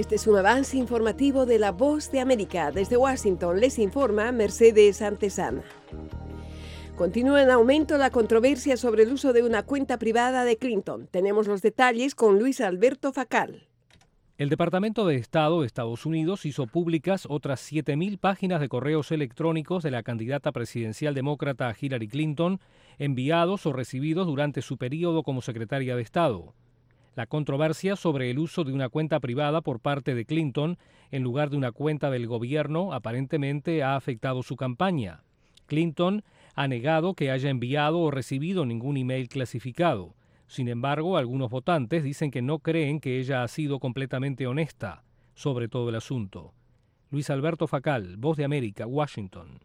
Este es un avance informativo de La Voz de América. Desde Washington les informa Mercedes Antesana. Continúa en aumento la controversia sobre el uso de una cuenta privada de Clinton. Tenemos los detalles con Luis Alberto Facal. El Departamento de Estado de Estados Unidos hizo públicas otras 7.000 páginas de correos electrónicos de la candidata presidencial demócrata Hillary Clinton, enviados o recibidos durante su período como secretaria de Estado. La controversia sobre el uso de una cuenta privada por parte de Clinton en lugar de una cuenta del gobierno aparentemente ha afectado su campaña. Clinton ha negado que haya enviado o recibido ningún email clasificado. Sin embargo, algunos votantes dicen que no creen que ella ha sido completamente honesta sobre todo el asunto. Luis Alberto Facal, Voz de América, Washington.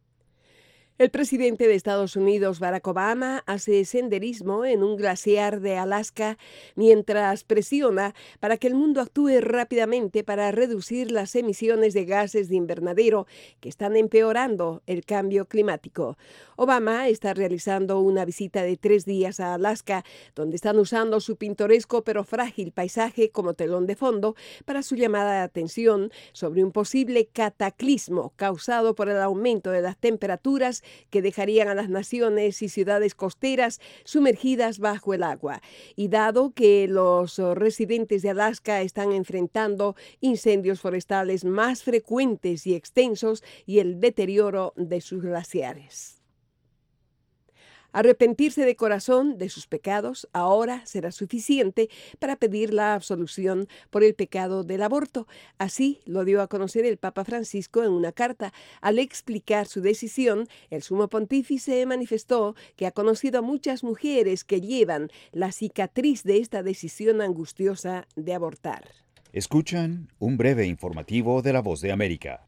El presidente de Estados Unidos, Barack Obama, hace senderismo en un glaciar de Alaska mientras presiona para que el mundo actúe rápidamente para reducir las emisiones de gases de invernadero que están empeorando el cambio climático. Obama está realizando una visita de 3 días a Alaska, donde están usando su pintoresco pero frágil paisaje como telón de fondo para su llamada de atención sobre un posible cataclismo causado por el aumento de las temperaturas que dejarían a las naciones y ciudades costeras sumergidas bajo el agua. Y dado que los residentes de Alaska están enfrentando incendios forestales más frecuentes y extensos y el deterioro de sus glaciares. Arrepentirse de corazón de sus pecados ahora será suficiente para pedir la absolución por el pecado del aborto. Así lo dio a conocer el Papa Francisco en una carta. Al explicar su decisión, el sumo pontífice manifestó que ha conocido a muchas mujeres que llevan la cicatriz de esta decisión angustiosa de abortar. Escuchan un breve informativo de La Voz de América.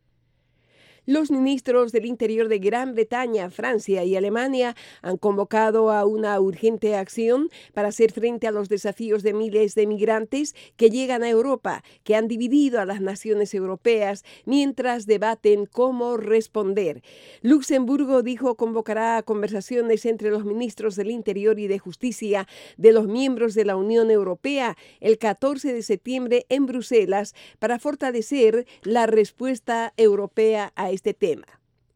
Los ministros del Interior de Gran Bretaña, Francia y Alemania han convocado a una urgente acción para hacer frente a los desafíos de miles de migrantes que llegan a Europa, que han dividido a las naciones europeas mientras debaten cómo responder. Luxemburgo dijo convocará a conversaciones entre los ministros del Interior y de Justicia de los miembros de la Unión Europea el 14 de septiembre en Bruselas para fortalecer la respuesta europea a este tema.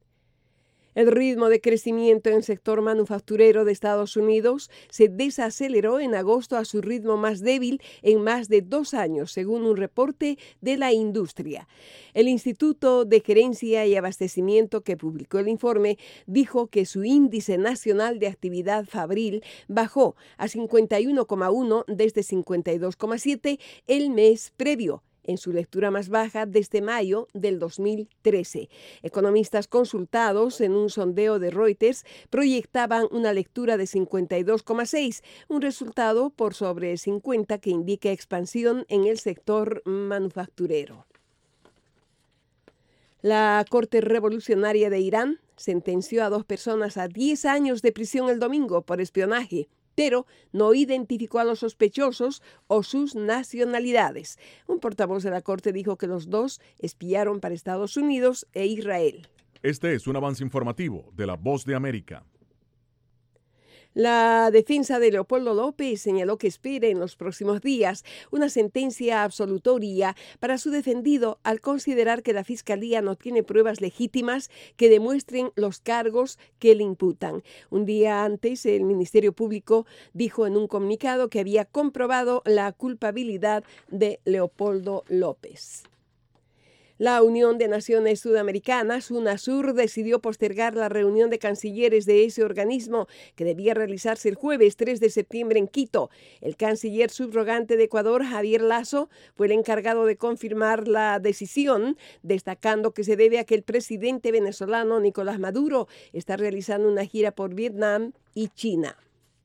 El ritmo de crecimiento en el sector manufacturero de Estados Unidos se desaceleró en agosto a su ritmo más débil en más de 2 años, según un reporte de la industria. El Instituto de Gerencia y Abastecimiento que publicó el informe dijo que su índice nacional de actividad fabril bajó a 51,1 desde 52,7 el mes previo, en su lectura más baja desde mayo del 2013. Economistas consultados en un sondeo de Reuters proyectaban una lectura de 52,6, un resultado por sobre 50 que indica expansión en el sector manufacturero. La Corte Revolucionaria de Irán sentenció a 2 personas a 10 años de prisión el domingo por espionaje, pero no identificó a los sospechosos o sus nacionalidades. Un portavoz de la Corte dijo que los 2 espiaron para Estados Unidos e Israel. Este es un avance informativo de La Voz de América. La defensa de Leopoldo López señaló que espera en los próximos días una sentencia absolutoria para su defendido al considerar que la Fiscalía no tiene pruebas legítimas que demuestren los cargos que le imputan. Un día antes, el Ministerio Público dijo en un comunicado que había comprobado la culpabilidad de Leopoldo López. La Unión de Naciones Sudamericanas, UNASUR, decidió postergar la reunión de cancilleres de ese organismo que debía realizarse el jueves 3 de septiembre en Quito. El canciller subrogante de Ecuador, Javier Lasso, fue el encargado de confirmar la decisión, destacando que se debe a que el presidente venezolano Nicolás Maduro está realizando una gira por Vietnam y China.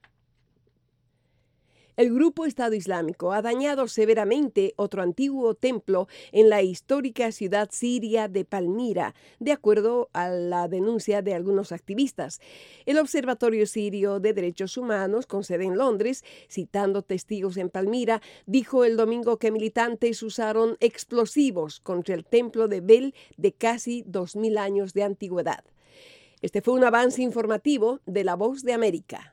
El grupo Estado Islámico ha dañado severamente otro antiguo templo en la histórica ciudad siria de Palmira, de acuerdo a la denuncia de algunos activistas. El Observatorio Sirio de Derechos Humanos, con sede en Londres, citando testigos en Palmira, dijo el domingo que militantes usaron explosivos contra el templo de Bel de casi 2000 años de antigüedad. Este fue un avance informativo de La Voz de América.